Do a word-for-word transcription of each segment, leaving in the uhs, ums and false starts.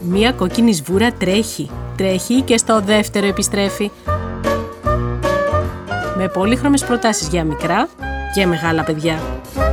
Μία κόκκινη σβούρα τρέχει. Τρέχει και στο δεύτερο επιστρέφει. Με πολύχρωμες προτάσεις για μικρά και μεγάλα παιδιά.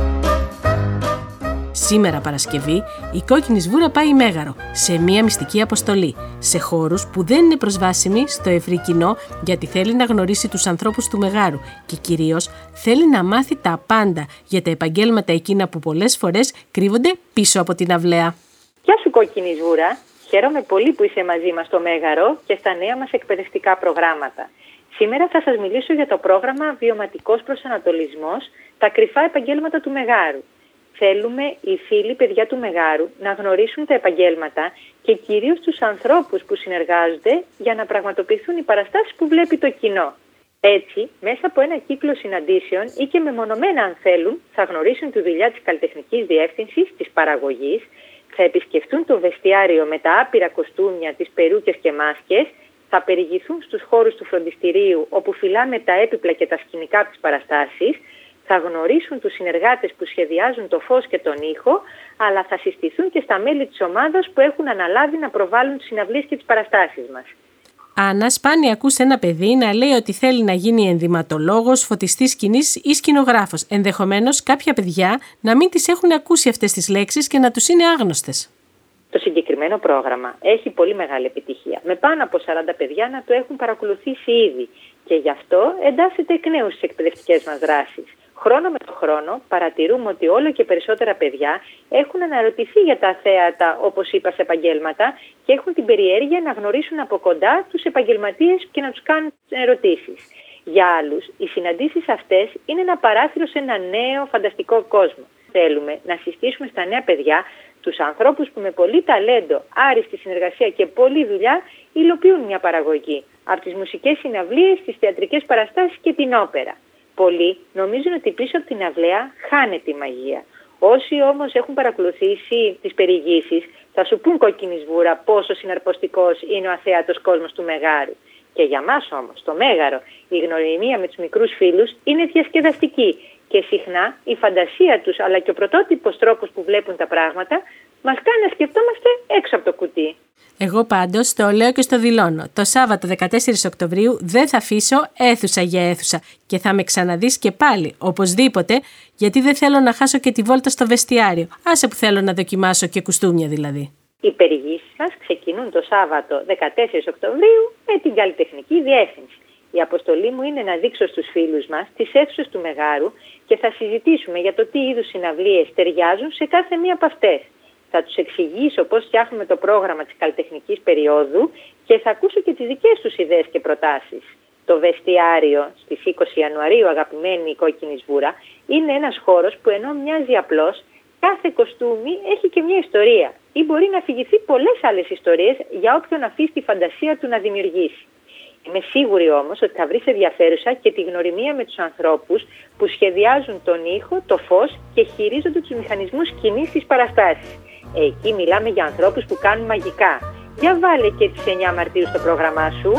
Σήμερα Παρασκευή, η κόκκινη σβούρα πάει Μέγαρο, σε μία μυστική αποστολή, σε χώρους που δεν είναι προσβάσιμοι στο ευρύ κοινό, γιατί θέλει να γνωρίσει τους ανθρώπους του Μεγάρου και κυρίως θέλει να μάθει τα πάντα για τα επαγγέλματα εκείνα που πολλές φορές κρύβονται πίσω από την αυλαία. Γεια σου κόκκινη σβούρα, χαίρομαι πολύ που είσαι μαζί μας στο Μέγαρο και στα νέα μας εκπαιδευτικά προγράμματα. Σήμερα θα σας μιλήσω για το πρόγραμμα Βιωματικός Προσανατολισμός, τα κρυφά επαγγέλματα του Μεγάρου. Θέλουμε οι φίλοι παιδιά του Μεγάρου να γνωρίσουν τα επαγγέλματα και κυρίως τους ανθρώπους που συνεργάζονται για να πραγματοποιηθούν οι παραστάσεις που βλέπει το κοινό. Έτσι, μέσα από ένα κύκλο συναντήσεων ή και μεμονωμένα αν θέλουν, θα γνωρίσουν τη δουλειά της καλλιτεχνικής διεύθυνσης, της παραγωγής, θα επισκεφτούν το βεστιάριο με τα άπειρα κοστούμια, τις περούκες και μάσκες, θα περιηγηθούν στους χώρους του φροντιστηρίου όπου φυλάμε τα έπιπλα και τα σκηνικά από τις παραστάσεις, θα γνωρίσουν τους συνεργάτες που σχεδιάζουν το φως και τον ήχο, αλλά θα συστηθούν και στα μέλη της ομάδας που έχουν αναλάβει να προβάλλουν τις συναυλίες και τις παραστάσεις μας. Άννα, σπάνια ακούς ένα παιδί να λέει ότι θέλει να γίνει ενδυματολόγος, φωτιστής σκηνής ή σκηνογράφος. Ενδεχομένως κάποια παιδιά να μην τις έχουν ακούσει αυτές τις λέξεις και να τους είναι άγνωστες. Το συγκεκριμένο πρόγραμμα έχει πολύ μεγάλη επιτυχία, με πάνω από σαράντα παιδιά να το έχουν παρακολουθήσει ήδη και γι' αυτό εντάσσεται εκ νέου στις εκπαιδευτικές μας δράσεις. Χρόνο με το χρόνο παρατηρούμε ότι όλο και περισσότερα παιδιά έχουν αναρωτηθεί για τα θέατα, όπως είπα, σε επαγγέλματα και έχουν την περιέργεια να γνωρίσουν από κοντά τους επαγγελματίες και να τους κάνουν ερωτήσεις. Για άλλους, οι συναντήσεις αυτές είναι ένα παράθυρο σε ένα νέο φανταστικό κόσμο. Θέλουμε να συστήσουμε στα νέα παιδιά τους ανθρώπους που με πολύ ταλέντο, άριστη συνεργασία και πολλή δουλειά υλοποιούν μια παραγωγή, από τις μουσικές συναυλίες, τις θεατρικές παραστάσεις και την όπερα. Πολλοί νομίζουν ότι πίσω από την αυλαία χάνεται η μαγεία. Όσοι όμως έχουν παρακολουθήσει τις περιηγήσεις θα σου πούν κόκκινη σβούρα πόσο συναρπαστικός είναι ο αθέατος κόσμος του Μεγάρου. Και για μας όμως, το Μέγαρο, η γνωριμία με τους μικρούς φίλους είναι διασκεδαστική και συχνά η φαντασία τους αλλά και ο πρωτότυπος τρόπος που βλέπουν τα πράγματα μας κάνει να σκεφτόμαστε έξω από το κουτί. Εγώ πάντως το λέω και στο δηλώνω. Το Σάββατο δεκατέσσερις Οκτωβρίου δεν θα αφήσω αίθουσα για αίθουσα και θα με ξαναδείς και πάλι, οπωσδήποτε, γιατί δεν θέλω να χάσω και τη βόλτα στο βεστιάριο. Άσε που θέλω να δοκιμάσω και κουστούμια δηλαδή. Οι περιηγήσεις μας ξεκινούν το Σάββατο δεκατέσσερις Οκτωβρίου με την καλλιτεχνική διεύθυνση. Η αποστολή μου είναι να δείξω στους φίλους μας τις αίθουσες του Μεγάρου και θα συζητήσουμε για το τι είδους συναυλίες ταιριάζουν σε κάθε μία από αυτές. Θα τους εξηγήσω πώς φτιάχνουμε το πρόγραμμα της καλλιτεχνικής περίοδου και θα ακούσω και τις δικές τους ιδέες και προτάσεις. Το βεστιάριο στις είκοσι Ιανουαρίου, αγαπημένη η κόκκινη σβούρα, είναι ένας χώρος που ενώ μοιάζει απλός, κάθε κοστούμι έχει και μια ιστορία ή μπορεί να αφηγηθεί πολλές άλλες ιστορίες για όποιον αφήσει τη φαντασία του να δημιουργήσει. Είμαι σίγουρη όμως ότι θα βρεις ενδιαφέρουσα και τη γνωριμία με τους ανθρώπους που σχεδιάζουν τον ήχο, το φως και χειρίζονται τους μηχανισμούς σκηνής στις παραστάσεις. Εκεί μιλάμε για ανθρώπους που κάνουν μαγικά. Για βάλε και τις εννιά Μαρτίου στο πρόγραμμά σου.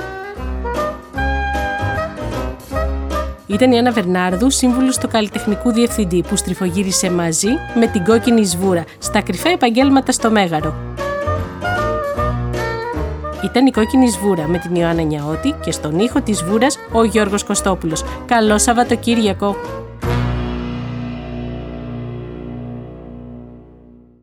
Ήταν η Άννα Βερνάρδου, σύμβουλος του καλλιτεχνικού διευθυντή, που στριφογύρισε μαζί με την κόκκινη σβούρα στα κρυφά επαγγέλματα στο Μέγαρο. Ήταν η κόκκινη σβούρα με την Ιωάννα Νιαώτη και στον ήχο της σβούρας ο Γιώργος Κωστόπουλος. Καλό Σαββατοκύριακο!